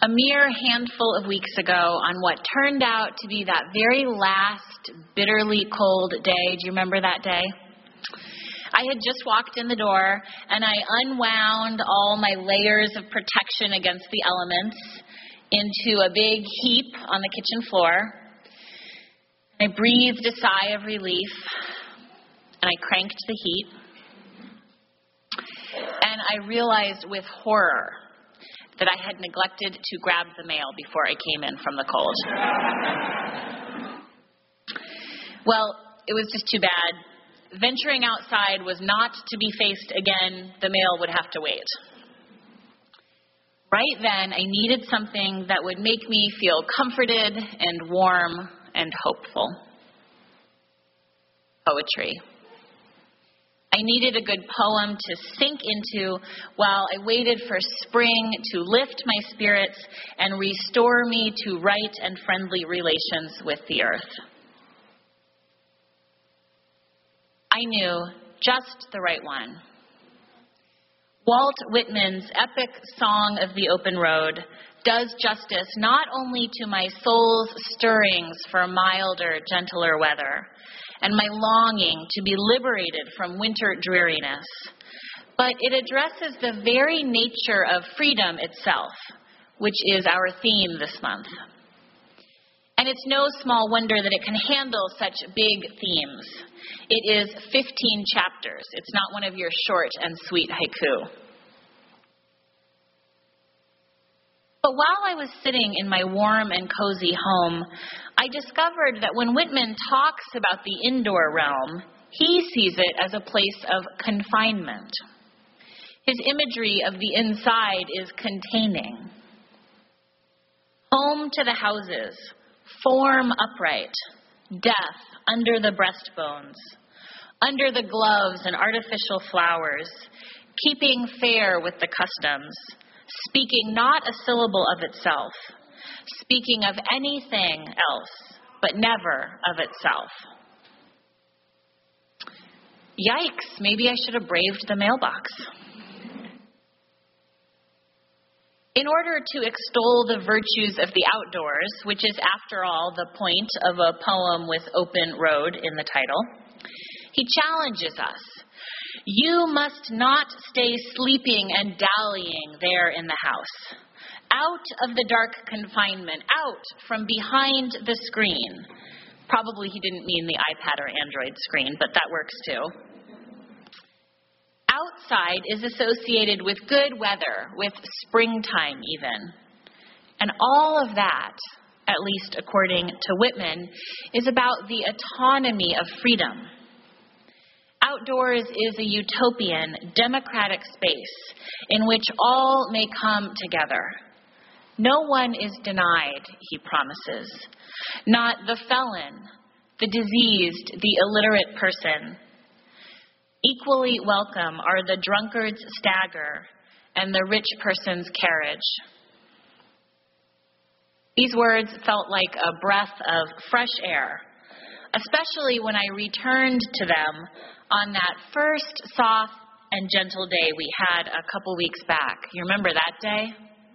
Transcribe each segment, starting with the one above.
a mere handful of weeks ago on what turned out to be that very last bitterly cold day. Do you remember that day? I had just walked in the door and I unwound all my layers of protection against the elements into a big heap on the kitchen floor. I breathed a sigh of relief and I cranked the heat. And I realized with horror that I had neglected to grab the mail before I came in from the cold. Well, it was just too bad. Venturing outside was not to be faced again. The mail would have to wait. Right then, I needed something that would make me feel comforted and warm and hopeful. Poetry. I needed a good poem to sink into while I waited for spring to lift my spirits and restore me to right and friendly relations with the earth. I knew just the right one. Walt Whitman's epic Song of the Open Road does justice not only to my soul's stirrings for milder, gentler weather, and my longing to be liberated from winter dreariness, but it addresses the very nature of freedom itself, which is our theme this month. And it's no small wonder that it can handle such big themes. It is 15 chapters. It's not one of your short and sweet haiku. But while I was sitting in my warm and cozy home, I discovered that when Whitman talks about the indoor realm, he sees it as a place of confinement. His imagery of the inside is containing. Home to the houses, form upright, death under the breastbones, under the gloves and artificial flowers, keeping fair with the customs, speaking not a syllable of itself, speaking of anything else, but never of itself. Yikes, maybe I should have braved the mailbox. In order to extol the virtues of the outdoors, which is, after all, the point of a poem with open road in the title, he challenges us. You must not stay sleeping and dallying there in the house. Out of the dark confinement, out from behind the screen. Probably he didn't mean the iPad or Android screen, but that works too. Outside is associated with good weather, with springtime even. And all of that, at least according to Whitman, is about the autonomy of freedom. Outdoors is a utopian, democratic space in which all may come together. No one is denied, he promises. Not the felon, the diseased, the illiterate person. Equally welcome are the drunkard's stagger and the rich person's carriage. These words felt like a breath of fresh air, especially when I returned to them on that first soft and gentle day we had a couple weeks back. You remember that day?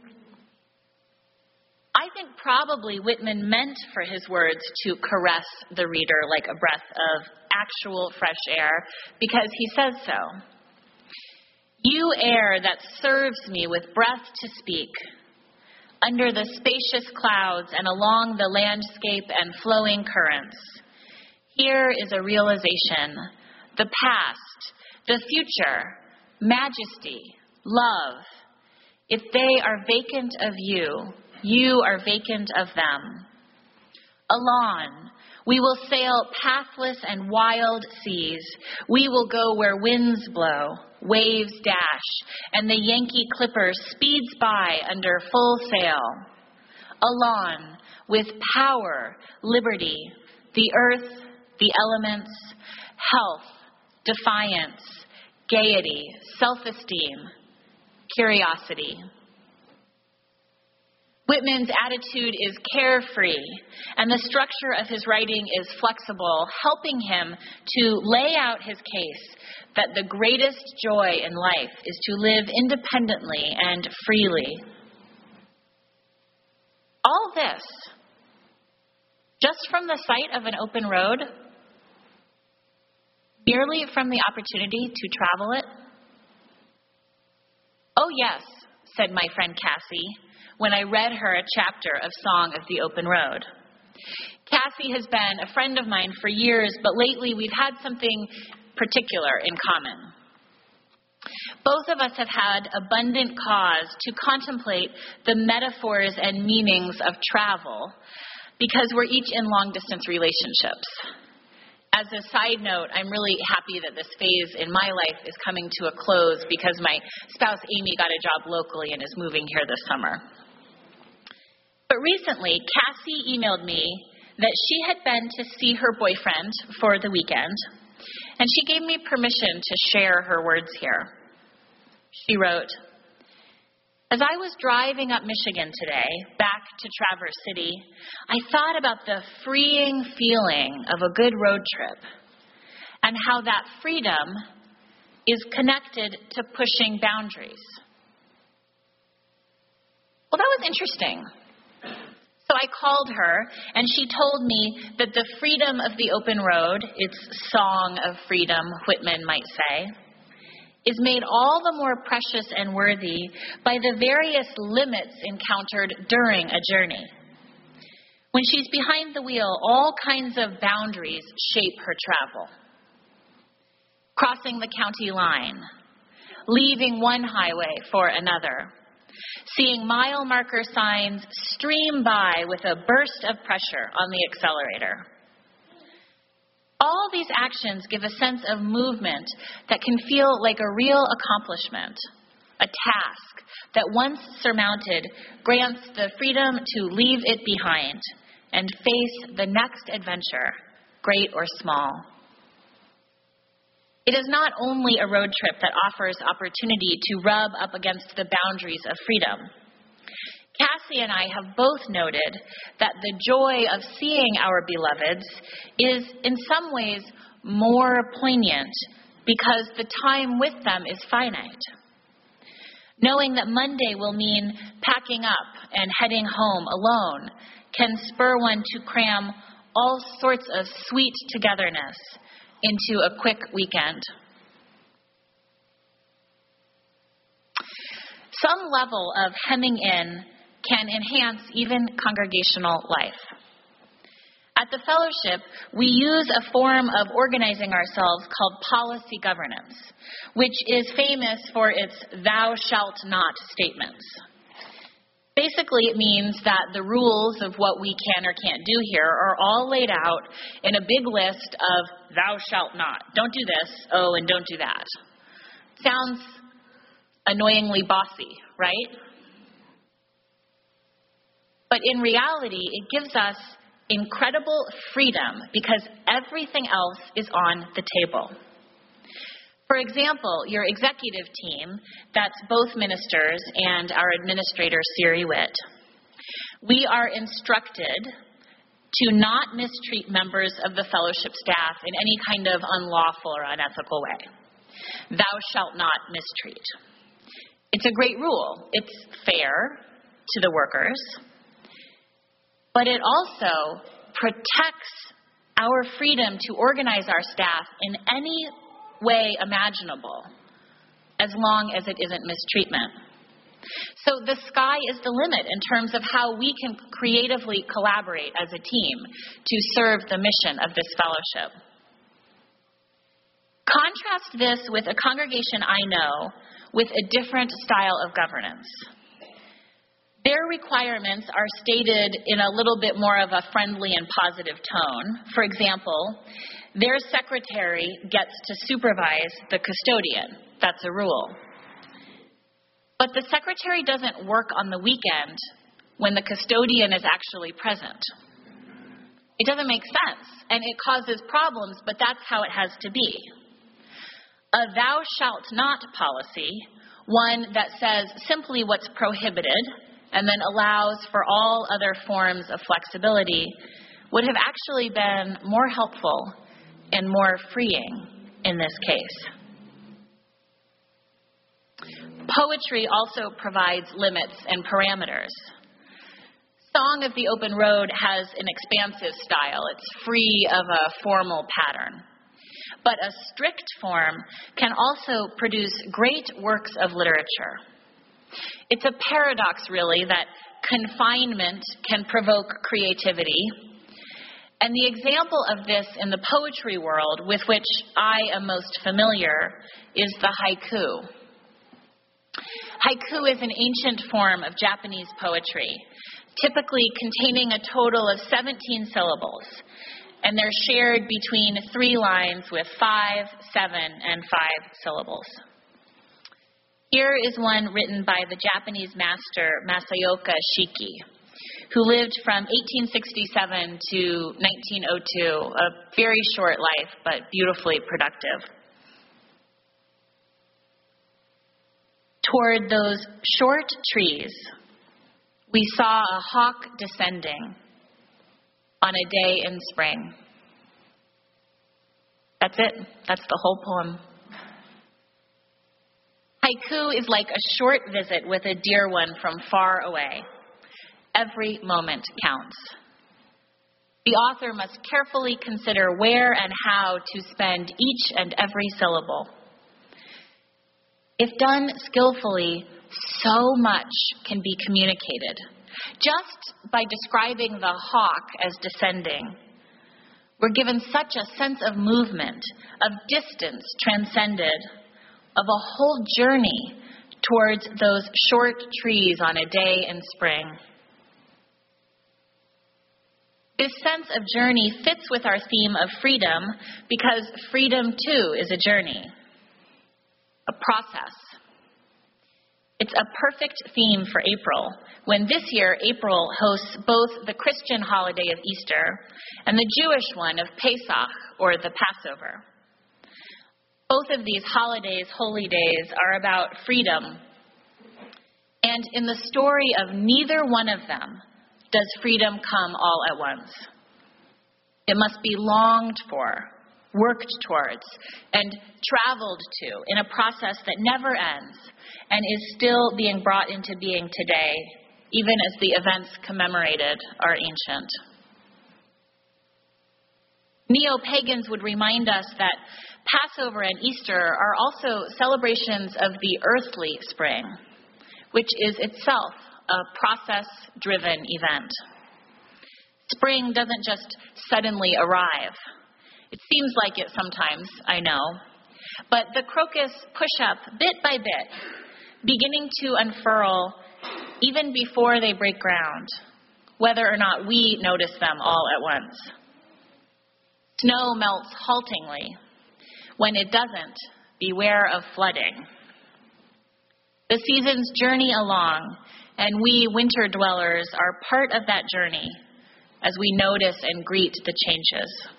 I think probably Whitman meant for his words to caress the reader like a breath of actual fresh air, because he says so. You air that serves me with breath to speak, under the spacious clouds and along the landscape and flowing currents. Here is a realization, the past, the future, majesty, love. If they are vacant of you, you are vacant of them. Alon, we will sail pathless and wild seas. We will go where winds blow, waves dash, and the Yankee Clipper speeds by under full sail. Alon, with power, liberty, the earth, the elements, health, defiance, gaiety, self-esteem, curiosity. Whitman's attitude is carefree, and the structure of his writing is flexible, helping him to lay out his case that the greatest joy in life is to live independently and freely. this, just from the sight of an open road, merely from the opportunity to travel it? Oh, yes, said my friend Cassie, when I read her a chapter of Song of the Open Road. Cassie has been a friend of mine for years, but lately we've had something particular in common. Both of us have had abundant cause to contemplate the metaphors and meanings of travel because we're each in long-distance relationships. As a side note, I'm really happy that this phase in my life is coming to a close because my spouse Amy got a job locally and is moving here this summer. But recently, Cassie emailed me that she had been to see her boyfriend for the weekend, and she gave me permission to share her words here. She wrote, "As I was driving up Michigan today, back to Traverse City, I thought about the freeing feeling of a good road trip and how that freedom is connected to pushing boundaries." Well, that was interesting. So I called her, and she told me that the freedom of the open road, its song of freedom, Whitman might say, is made all the more precious and worthy by the various limits encountered during a journey. When she's behind the wheel, all kinds of boundaries shape her travel. Crossing the county line, leaving one highway for another, seeing mile marker signs stream by with a burst of pressure on the accelerator. All these actions give a sense of movement that can feel like a real accomplishment, a task that once surmounted grants the freedom to leave it behind and face the next adventure, great or small. It is not only a road trip that offers opportunity to rub up against the boundaries of freedom. Cassie and I have both noted that the joy of seeing our beloveds is in some ways more poignant because the time with them is finite. Knowing that Monday will mean packing up and heading home alone can spur one to cram all sorts of sweet togetherness into a quick weekend. Some level of hemming in can enhance even congregational life. At the fellowship, we use a form of organizing ourselves called policy governance, which is famous for its thou shalt not statements. Basically, it means that the rules of what we can or can't do here are all laid out in a big list of thou shalt not. Don't do this, oh, and don't do that. Sounds annoyingly bossy, right? But in reality, it gives us incredible freedom because everything else is on the table. For example, your executive team, that's both ministers and our administrator, Siri Witt, we are instructed to not mistreat members of the fellowship staff in any kind of unlawful or unethical way. Thou shalt not mistreat. It's a great rule. It's fair to the workers, but it also protects our freedom to organize our staff in any way imaginable, as long as it isn't mistreatment. So the sky is the limit in terms of how we can creatively collaborate as a team to serve the mission of this fellowship. Contrast this with a congregation I know with a different style of governance. Their requirements are stated in a little bit more of a friendly and positive tone. For example, their secretary gets to supervise the custodian. That's a rule. But the secretary doesn't work on the weekend when the custodian is actually present. It doesn't make sense, and it causes problems, but that's how it has to be. A thou shalt not policy, one that says simply what's prohibited and then allows for all other forms of flexibility, would have actually been more helpful and more freeing in this case. Poetry also provides limits and parameters. Song of the Open Road has an expansive style. It's free of a formal pattern. But a strict form can also produce great works of literature. It's a paradox, really, that confinement can provoke creativity. And the example of this in the poetry world with which I am most familiar is the haiku. Haiku is an ancient form of Japanese poetry, typically containing a total of 17 syllables, and they're shared between 3 lines with 5, 7, and 5 syllables. Here is one written by the Japanese master Masayoka Shiki, who lived from 1867 to 1902, a very short life, but beautifully productive. Toward those short trees, we saw a hawk descending on a day in spring. That's it. That's the whole poem. Haiku is like a short visit with a dear one from far away. Every moment counts. The author must carefully consider where and how to spend each and every syllable. If done skillfully, so much can be communicated. Just by describing the hawk as descending, we're given such a sense of movement, of distance transcended, of a whole journey towards those short trees on a day in spring. This sense of journey fits with our theme of freedom because freedom, too, is a journey, a process. It's a perfect theme for April, when this year April hosts both the Christian holiday of Easter and the Jewish one of Pesach, or the Passover. Both of these holidays, holy days, are about freedom. And in the story of neither one of them does freedom come all at once. It must be longed for, worked towards, and traveled to in a process that never ends and is still being brought into being today, even as the events commemorated are ancient. Neo-pagans would remind us that Passover and Easter are also celebrations of the earthly spring, which is itself a process-driven event. Spring doesn't just suddenly arrive. It seems like it sometimes, I know. But the crocus push up bit by bit, beginning to unfurl even before they break ground, whether or not we notice them all at once. Snow melts haltingly. When it doesn't, beware of flooding. The seasons journey along, and we winter dwellers are part of that journey as we notice and greet the changes.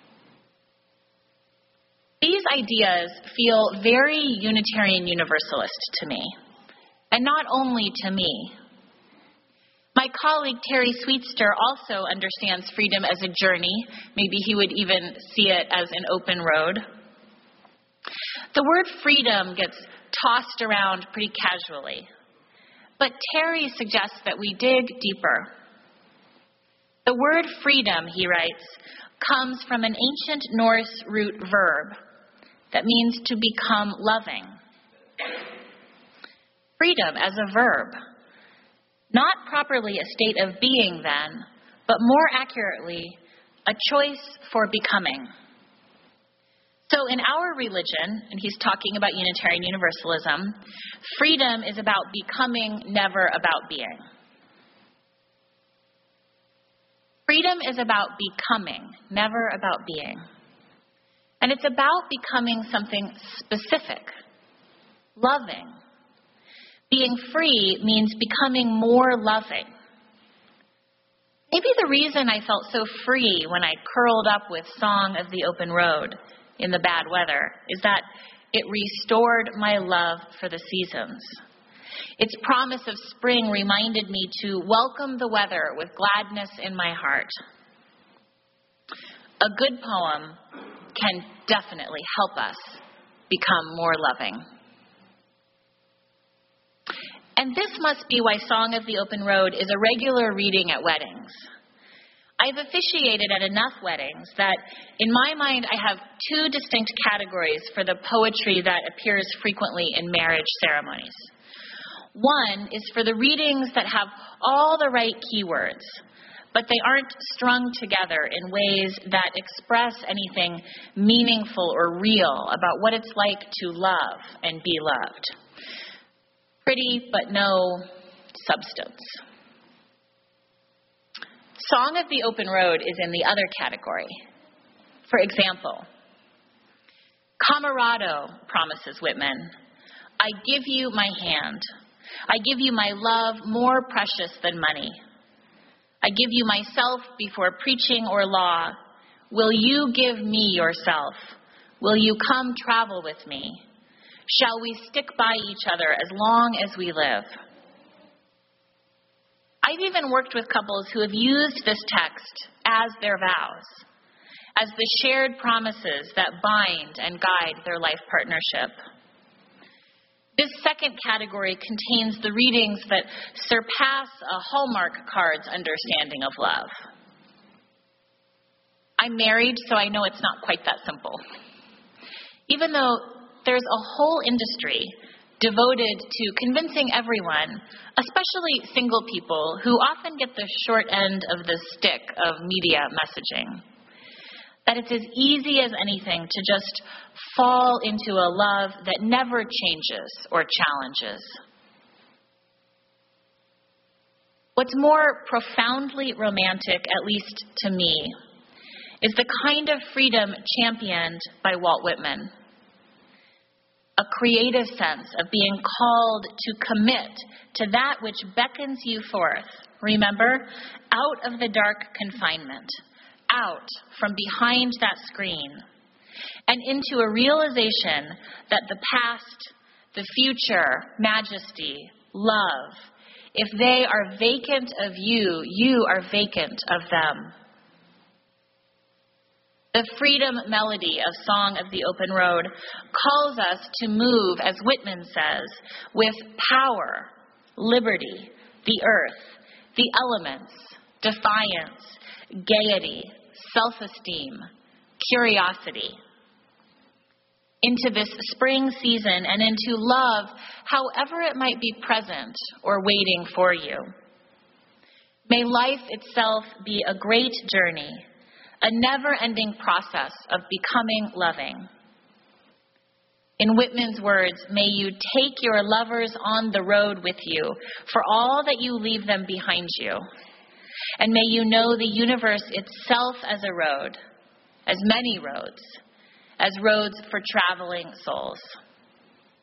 These ideas feel very Unitarian Universalist to me, and not only to me. My colleague Terry Sweetster also understands freedom as a journey. Maybe he would even see it as an open road. The word freedom gets tossed around pretty casually, but Terry suggests that we dig deeper. The word freedom, he writes, comes from an ancient Norse root verb that means to become loving. Freedom as a verb, not properly a state of being then, but more accurately, a choice for becoming. So in our religion, and he's talking about Unitarian Universalism, freedom is about becoming, never about being. Freedom is about becoming, never about being. And it's about becoming something specific, loving. Being free means becoming more loving. Maybe the reason I felt so free when I curled up with Song of the Open Road in the bad weather is that it restored my love for the seasons. Its promise of spring reminded me to welcome the weather with gladness in my heart. A good poem can definitely help us become more loving. And this must be why Song of the Open Road is a regular reading at weddings. I've officiated at enough weddings that, in my mind, I have two distinct categories for the poetry that appears frequently in marriage ceremonies. One is for the readings that have all the right keywords, but they aren't strung together in ways that express anything meaningful or real about what it's like to love and be loved. Pretty, but no substance. Song of the Open Road is in the other category. For example, Camarado promises Whitman, I give you my hand. I give you my love more precious than money. I give you myself before preaching or law. Will you give me yourself? Will you come travel with me? Shall we stick by each other as long as we live? I've even worked with couples who have used this text as their vows, as the shared promises that bind and guide their life partnership. This second category contains the readings that surpass a Hallmark card's understanding of love. I'm married, so I know it's not quite that simple. Even though there's a whole industry devoted to convincing everyone, especially single people, who often get the short end of the stick of media messaging, that it's as easy as anything to just fall into a love that never changes or challenges. What's more profoundly romantic, at least to me, is the kind of freedom championed by Walt Whitman. A creative sense of being called to commit to that which beckons you forth, remember, out of the dark confinement, out from behind that screen, and into a realization that the past, the future, majesty, love, if they are vacant of you, you are vacant of them. The freedom melody of Song of the Open Road calls us to move, as Whitman says, with power, liberty, the earth, the elements, defiance, gaiety, self-esteem, curiosity, into this spring season and into love, however it might be present or waiting for you. May life itself be a great journey, a never-ending process of becoming loving. In Whitman's words, may you take your lovers on the road with you for all that you leave them behind you. And may you know the universe itself as a road, as many roads, as roads for traveling souls.